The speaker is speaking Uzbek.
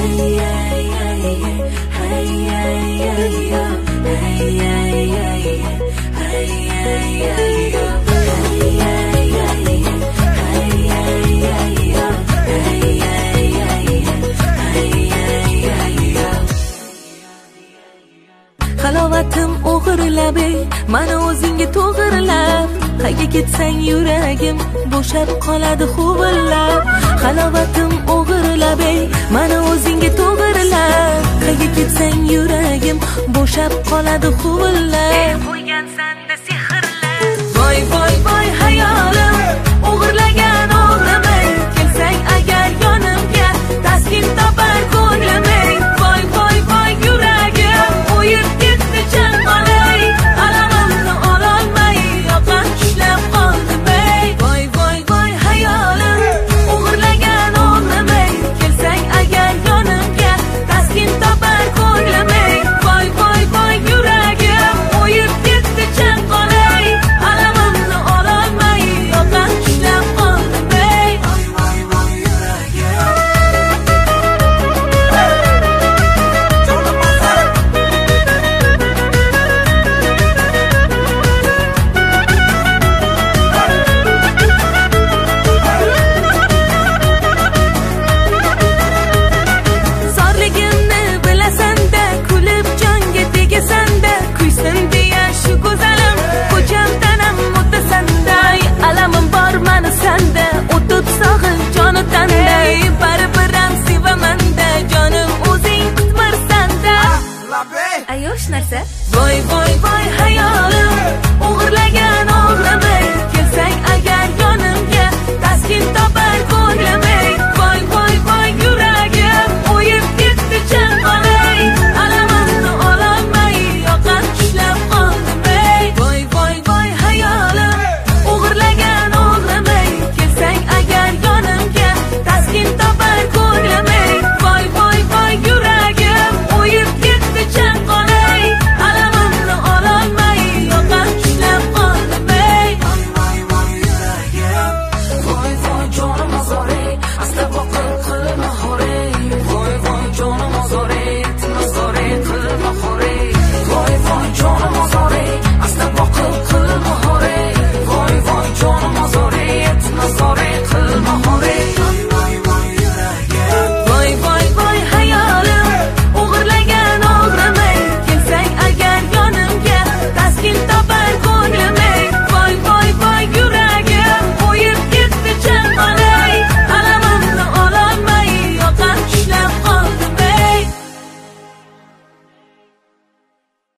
Halovatim o'g'irlab, mana o'zingga to'g'irlab, qayga ketsang yuragim bo'shab qoladi huvillab. Halovatim o'g'irlab, mana o'zingga to'g'irlab, qayga ketsang yuragim bo'shab qoladi huvillab. Qo'ygansan-da sehrlab. Voy voy voy hayolim, o'g'irlagan o'g'rimay, kelsang agar yonimga, taskin topar ko'nglimay. Voy voy voy yuragim, o'yib ketdi chanqolay, alamimni ololmay, yoqam ushlab qoldimay. Voy voy voy hayolim, o'g'irlagan o'g'rimay, kelsang agar yonimga, taskin topar ko'nglimay. Voy voy voy yuragim, o'yib ketdi chanqolay, alamimni ololmay, yoqam ushlab qoldimay. Voy voy voy yuragim. Zorligimni bilasan-da, kulib jonga tegasan-da, kuysin deya shu go'zalim, ko'chamdanam o'tasan-da. Alamim bor mani sanda, o'tib sog'in joni tanday, baribir-ham sevaman-da, jonim o'zing qutmarsan-da. Ayosh narsa